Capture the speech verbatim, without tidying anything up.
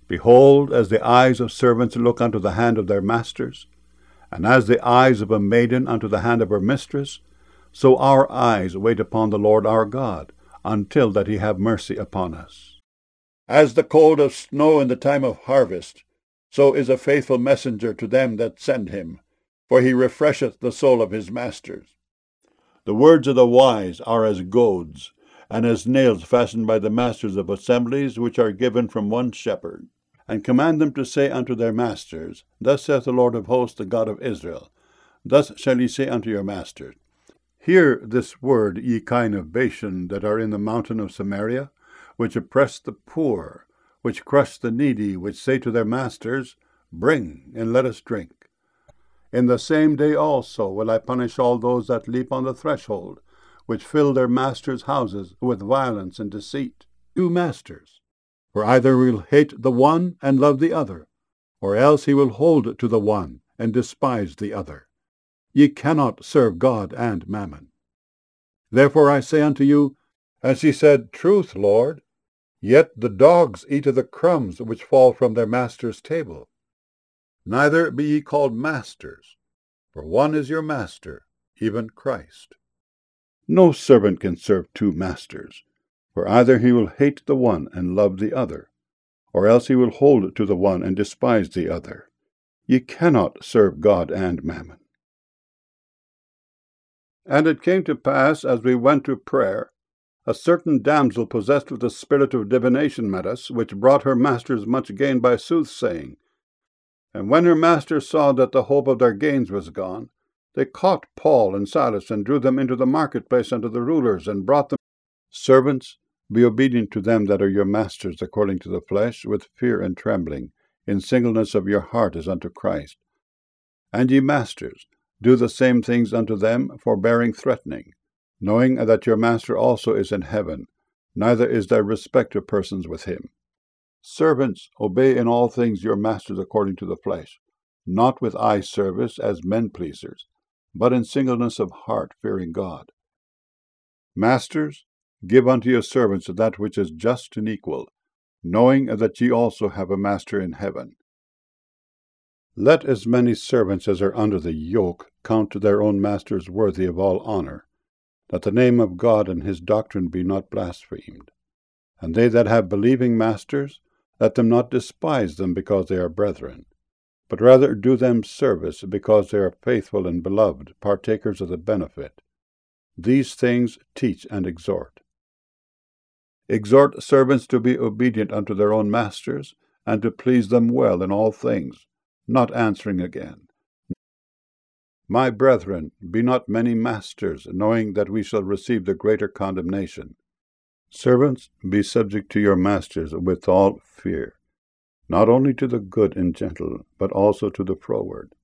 Behold, as the eyes of servants look unto the hand of their masters, and as the eyes of a maiden unto the hand of her mistress, so our eyes wait upon the Lord our God, until that he have mercy upon us. As the cold of snow in the time of harvest, so is a faithful messenger to them that send him, for he refresheth the soul of his masters. The words of the wise are as goads, and as nails fastened by the masters of assemblies, which are given from one shepherd. And command them to say unto their masters, Thus saith the Lord of hosts, the God of Israel, Thus shall ye say unto your masters, Hear this word, ye kine of Bashan, that are in the mountain of Samaria, which oppress the poor, which crush the needy, which say to their masters, Bring, and let us drink. In the same day also will I punish all those that leap on the threshold, which fill their masters' houses with violence and deceit. Two masters. For either he will hate the one and love the other, or else he will hold to the one and despise the other. Ye cannot serve God and mammon. Therefore I say unto you, as he said, Truth, Lord, yet the dogs eat of the crumbs which fall from their master's table. Neither be ye called masters, for one is your master, even Christ. No servant can serve two masters, for either he will hate the one and love the other, or else he will hold to the one and despise the other. Ye cannot serve God and mammon. And it came to pass, as we went to prayer, a certain damsel possessed with the spirit of divination met us, which brought her masters much gain by soothsaying. And when her masters saw that the hope of their gains was gone, they caught Paul and Silas, and drew them into the marketplace unto the rulers, and brought them. Servants, be obedient to them that are your masters according to the flesh, with fear and trembling, in singleness of your heart as unto Christ. And ye masters, do the same things unto them, forbearing threatening, knowing that your master also is in heaven, neither is there respect of persons with him. Servants, obey in all things your masters according to the flesh, not with eye service as men-pleasers, but in singleness of heart, fearing God. Masters, give unto your servants that which is just and equal, knowing that ye also have a master in heaven. Let as many servants as are under the yoke count their own masters worthy of all honor, that the name of God and his doctrine be not blasphemed. And they that have believing masters, let them not despise them because they are brethren, but rather do them service because they are faithful and beloved, partakers of the benefit. These things teach and exhort. Exhort servants to be obedient unto their own masters, and to please them well in all things, not answering again. My brethren, be not many masters, knowing that we shall receive the greater condemnation. Servants, be subject to your masters with all fear, not only to the good and gentle, but also to the froward.